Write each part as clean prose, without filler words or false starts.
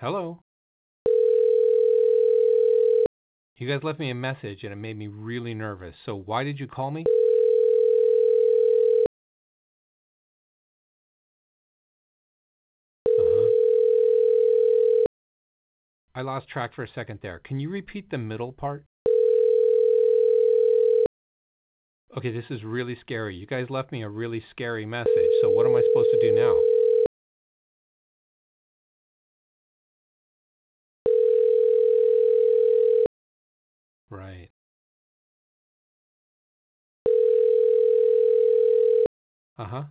Hello? You guys left me a message and it made me really nervous. So why did you call me? Uh-huh. I lost track for a second there. Can you repeat the middle part? Okay, this is really scary. You guys left me a really scary message. So what am I supposed to do now? Right. Uh-huh.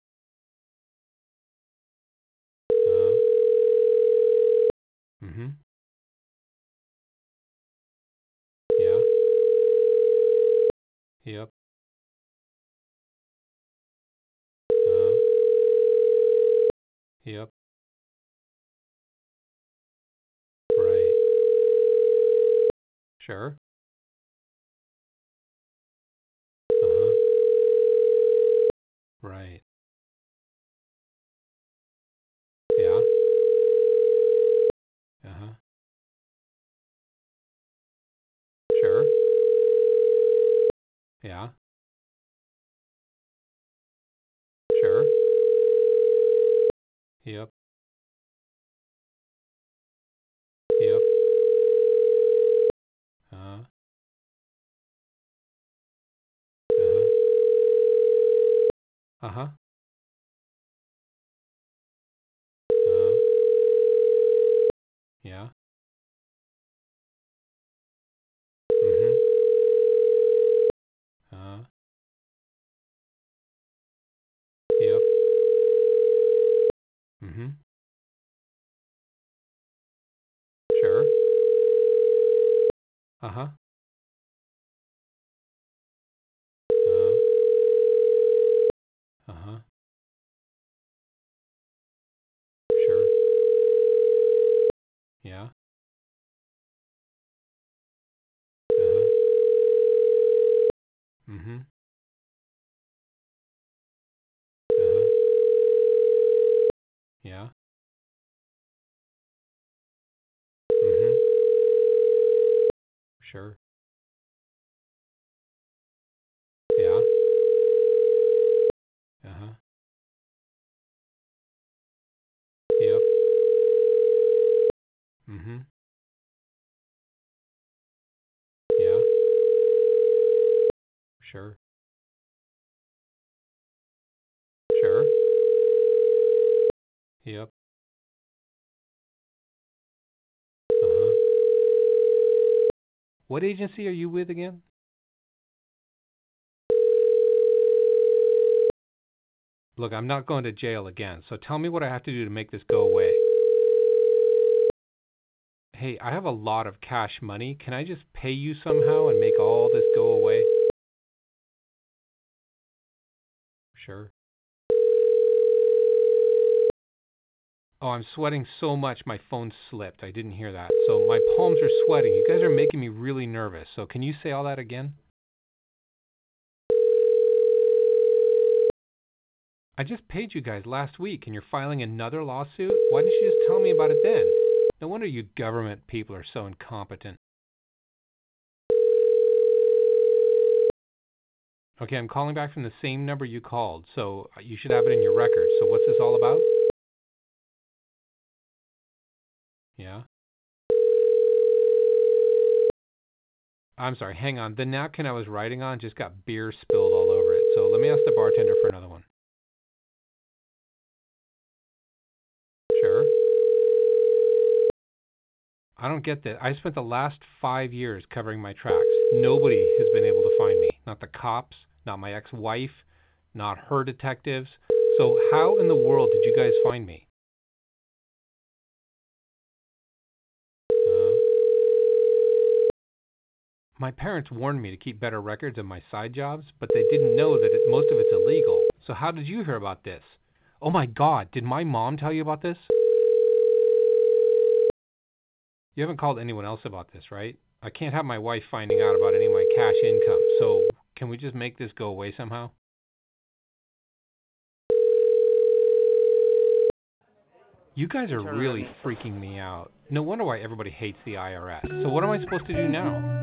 Uh, mm-hmm. Yeah. Yep. Uh, yep. Right. Sure. Uh-huh. Right. Yeah. Uh-huh. Sure. Yeah. Sure. Yep. Yep. Uh-huh. Uh-huh. Uh-huh. Uh-huh. Yeah. Mm-hmm. Uh-huh. Yep. Mm-hmm. Sure. Uh-huh. Uh-huh. Uh-huh. Sure. Yeah. Uh-huh. Mm-hmm. Uh-huh. Yeah. Mm-hmm. Sure. Yeah. Uh-huh. Yep. Mm-hmm. Yeah. Sure. Sure. Yep. Uh-huh. What agency are you with again? Look, I'm not going to jail again, so tell me what I have to do to make this go away. Hey, I have a lot of cash money. Can I just pay you somehow and make all this go away? Sure. Oh, I'm sweating so much my phone slipped. I didn't hear that. So my palms are sweating. You guys are making me really nervous. So can you say all that again? I just paid you guys last week and you're filing another lawsuit? Why didn't you just tell me about it then? No wonder you government people are so incompetent. Okay, I'm calling back from the same number you called, so you should have it in your record. So what's this all about? Yeah? I'm sorry, hang on. The napkin I was writing on just got beer spilled all over it. So let me ask the bartender for another one. Sure. I don't get that. I spent the last 5 years covering my tracks. Nobody has been able to find me. Not the cops, not my ex-wife, not her detectives. So how in the world did you guys find me? Uh, my parents warned me to keep better records of my side jobs, but they didn't know that most of it's illegal. So how did you hear about this? Oh my God, did my mom tell you about this? You haven't called anyone else about this, right? I can't have my wife finding out about any of my cash income. So can we just make this go away somehow? You guys are really freaking me out. No wonder why everybody hates the IRS. So what am I supposed to do now?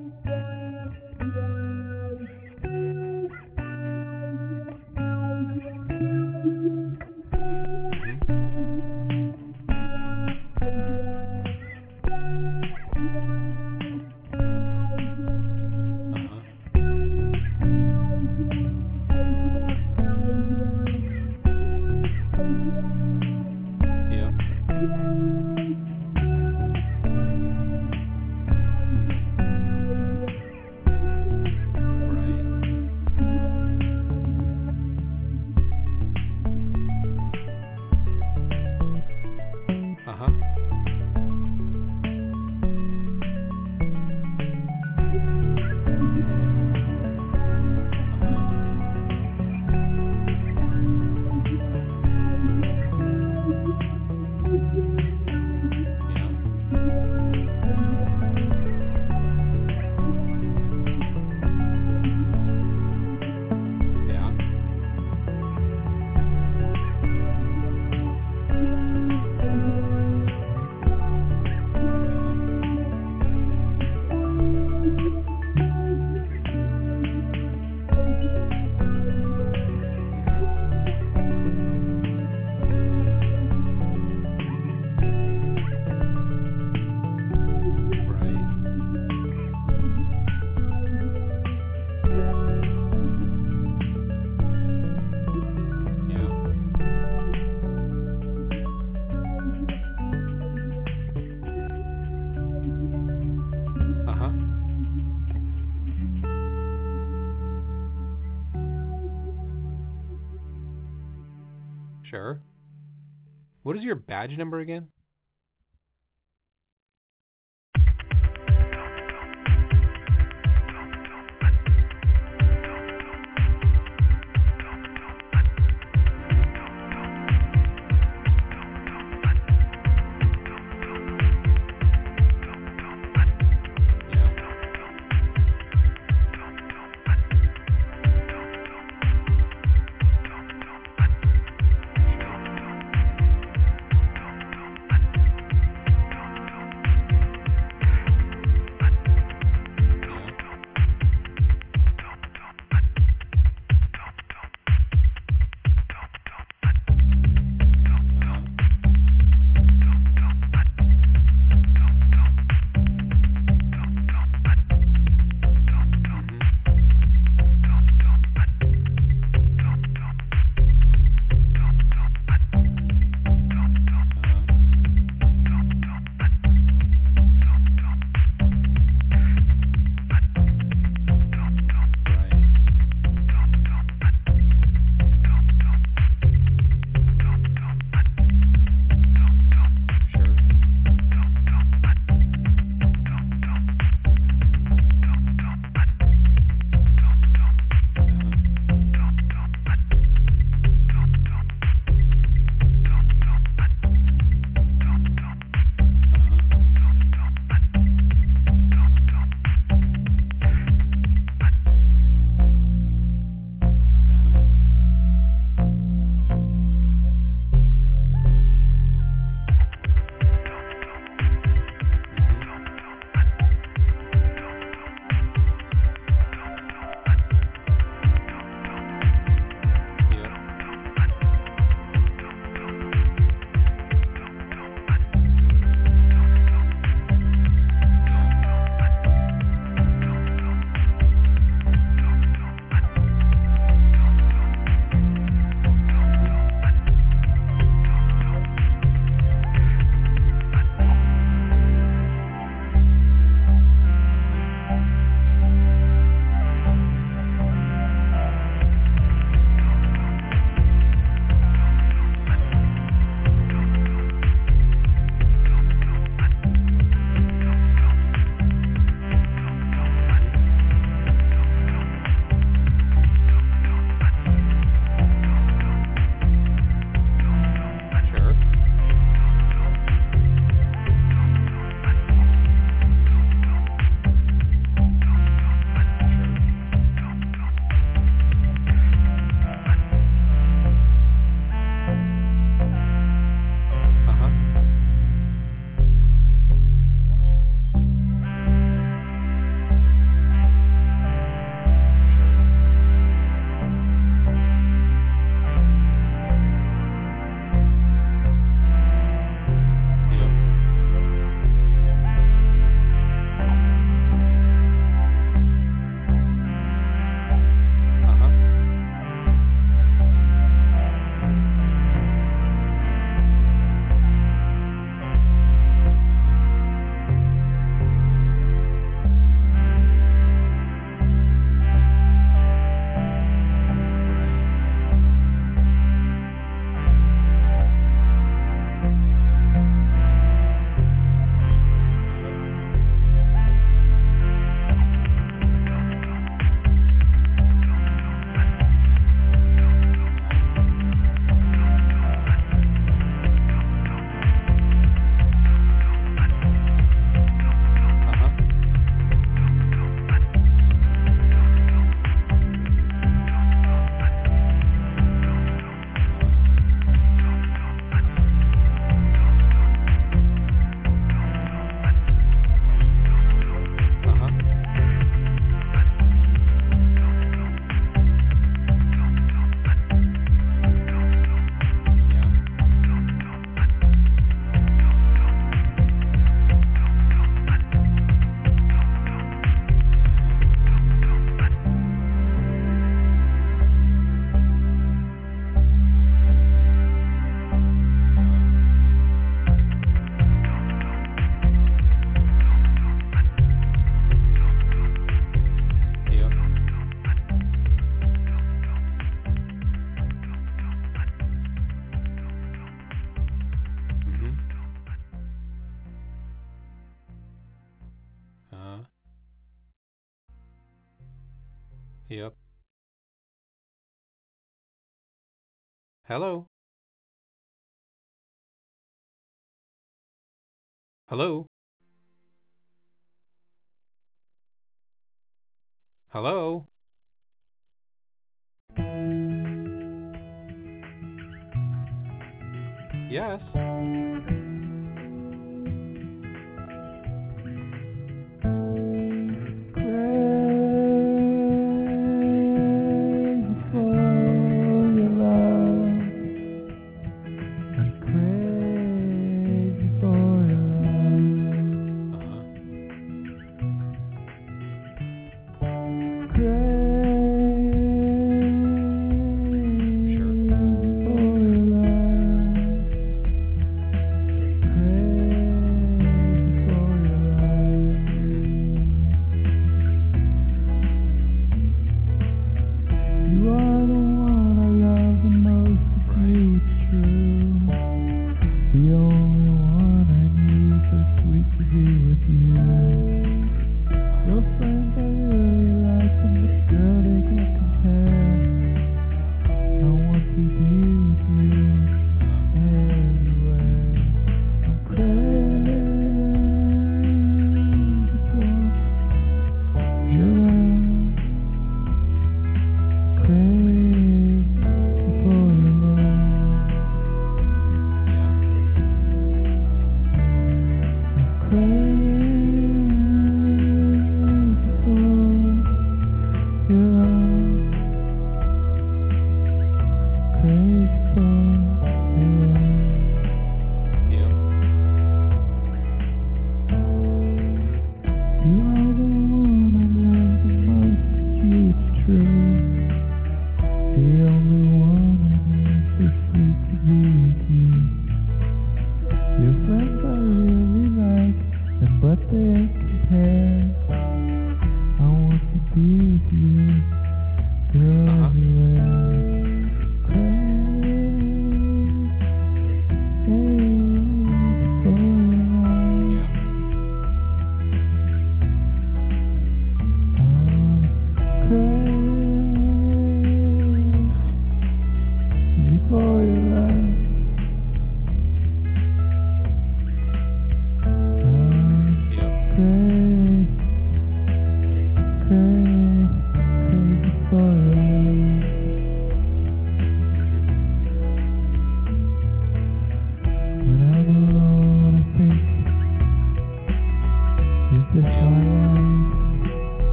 Sure. What is your badge number again? Yep. Hello. Hello. Hello. Yes.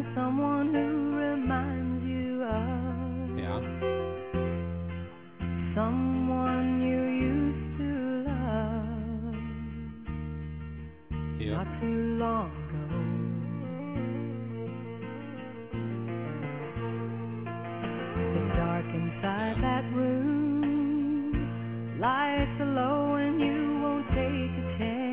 someone who reminds you of Yeah. someone you used to love Yeah. not too long ago. It's dark inside that room, lights are low and you won't take a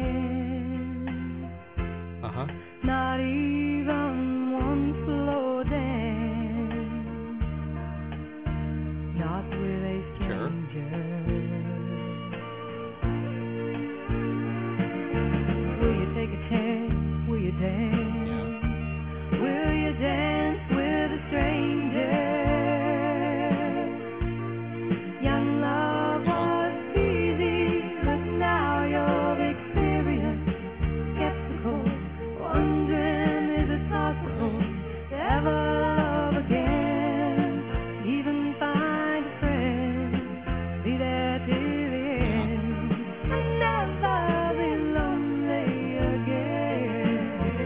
chance. Uh-huh. Not even one slow dance. Not with a Sure. stranger. Will you take a chance? Will you dance? Yeah. Will you dance with a stranger? Young love was easy, but now you're experienced, skeptical, wondering is it possible to ever love again, even find a friend, be there till the end, and never be lonely again.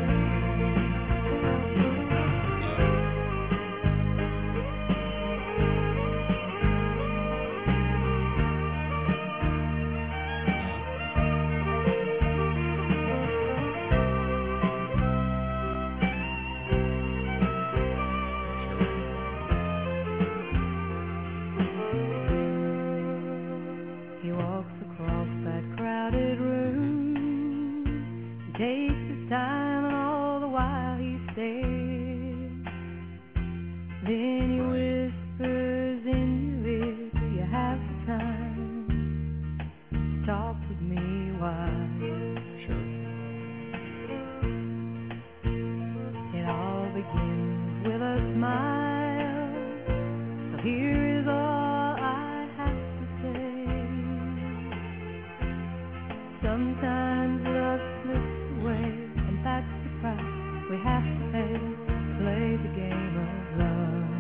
He walks across that crowded room. He takes his time, and all the while he stares. Then he whispers in your ear, "Do you have the time to talk with me while?" Sure. It all begins with a smile. So here is all I have to say. Sometimes love slips away, and that's the price we have to pay to play the game of love.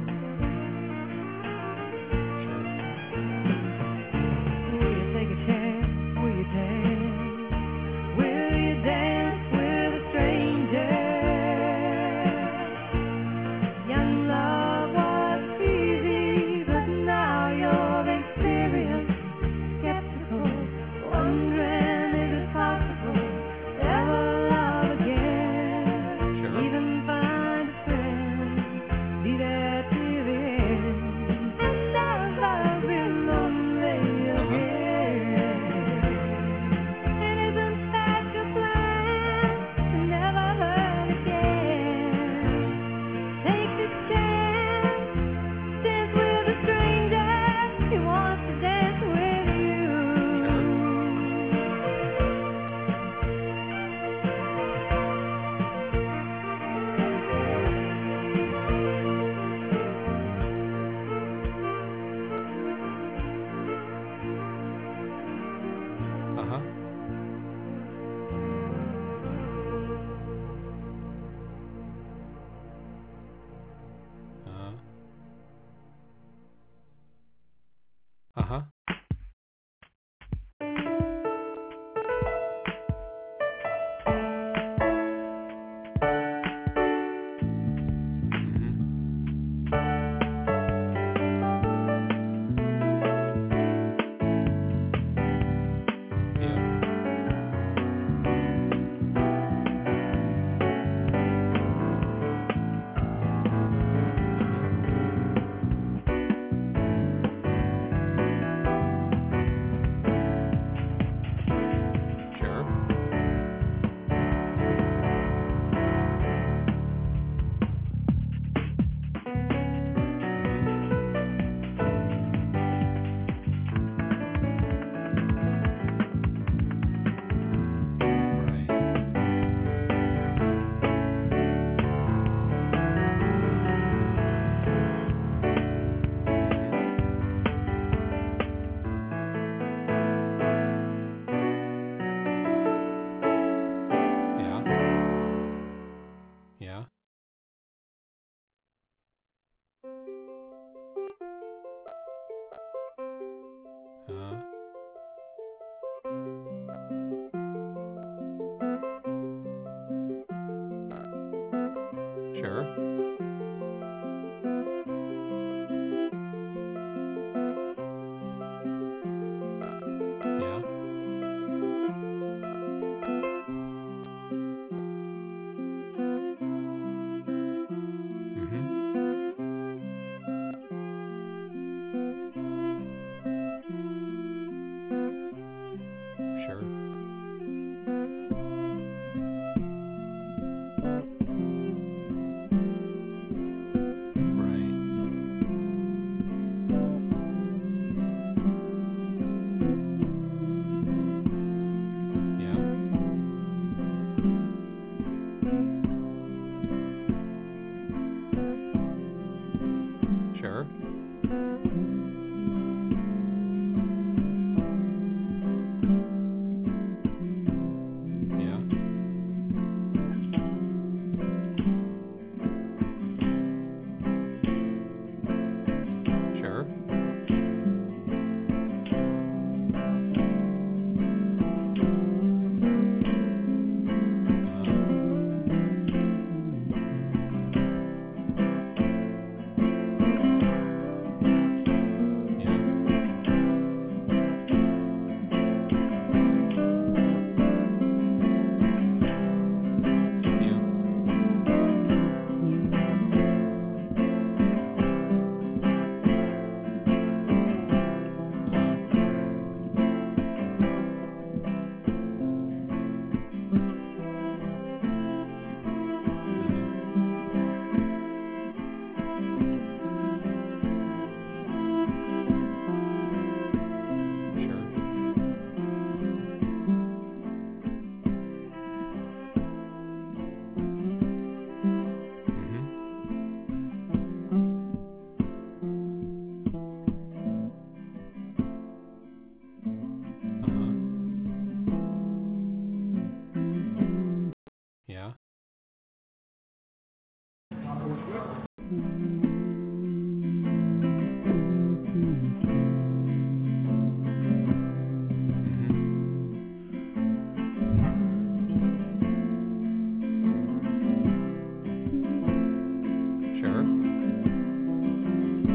Will you take a chance? Will you dance? Will you dance with a stranger? Young love was easy, but now you're experienced, skeptical, wondering is it possible to ever love again, Sure. even find a friend, be there till the end, and never be lonely again. And isn't that your plan, to never hurt again? Take this chance, dance with a stranger. He wants to dance with you. Uh-huh. Uh-huh. Sure.